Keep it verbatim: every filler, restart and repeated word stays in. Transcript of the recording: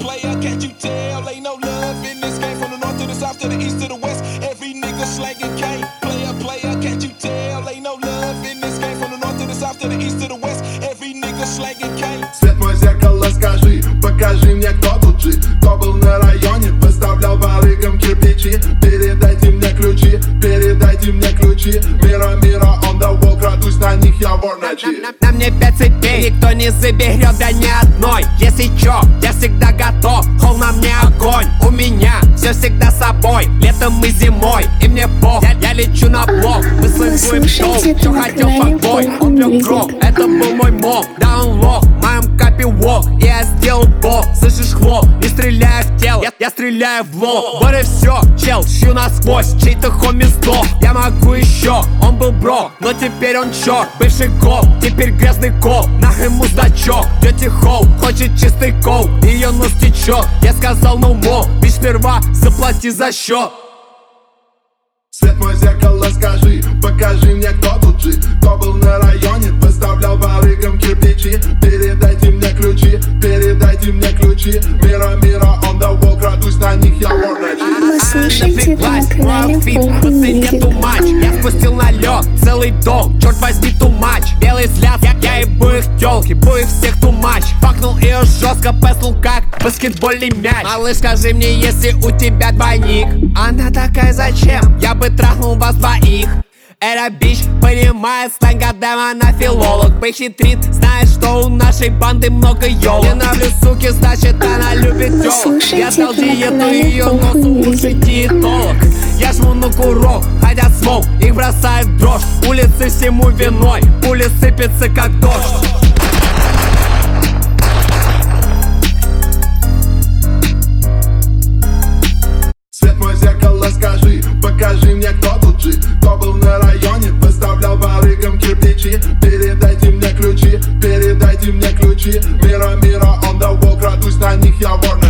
player, can't you tell? Ain't no love in this game. From the north to the south to the east to the west, every nigga slanging cane. Player, player, can't you tell? Ain't no love in this game. From the north to the south to the east to the west, every nigga slanging cane. Свет мой зеркало, скажи, покажи мне, кто тут жив. Кто был на районе, поставлял барыгам кирпичи. Передайте мне ключи, передайте мне ключи. Мира, мира, on the wall, крадусь на них, я вор ночи. На, на, на мне пять цепей, никто не заберет, да ни одной. Если чё, я всегда готов, холл на мне огонь. У меня все всегда с собой, летом и зимой. И мне пох, я, я лечу на блок. Мы слыхуем толк, чё хотел покой. Он пил гроб, это был мой мог. Даунлог, в моем капе вок. И я сделал бог, слышишь хлоп. Не стреляю в тело, я, я стреляю в лоб. Вот и все, чел, шью насквозь. Чей-то хоми сдох, я могу еще. Он был бро, но теперь он черт. Бывший гол, теперь грязный кол. Нахрен мудачок, тети Хоу хочет чистый кол. Ее нос течет, я сказал no more. Бич, сперва заплати за счет. Свет мой зеркало, скажи, покажи мне, кто тут жив. Кто был на районе, поставлял барыгам кирпичи. Передайте мне ключи, передайте мне ключи. Мира, мира, on the wall, крадусь на них, я вор ночи. Вы слушаете на канале Фолкон Мьюзик. Я спустил на лед целый дом, черт возьми, тумач. Белый взгляд, я, я ебу их тёлки, ебу их всех тумач. Факнул ее жестко, песнул как баскетбольный мяч. Малыш, скажи мне, если у тебя двойник. Она такая, зачем? Я бы трахнул вас двоих. Эта бич понимает сленг, гадаем, она филолог. Похитрит, знает, что у нашей банды много ёлок. Не нравлюсь, суки, значит она любит тёлок. Я дал диету, ее носу лучший диетолог. Я жму на курок, хотят смог, их бросает в дрожь. Улицы всему виной, пули сыпятся как дождь. Свет мой зеркало, скажи, покажи мне, кто тут жив. Кто был на районе, поставлял барыгам кирпичи. Передайте мне ключи, передайте мне ключи. Мира, мира, on the wall, крадусь на них, я вор.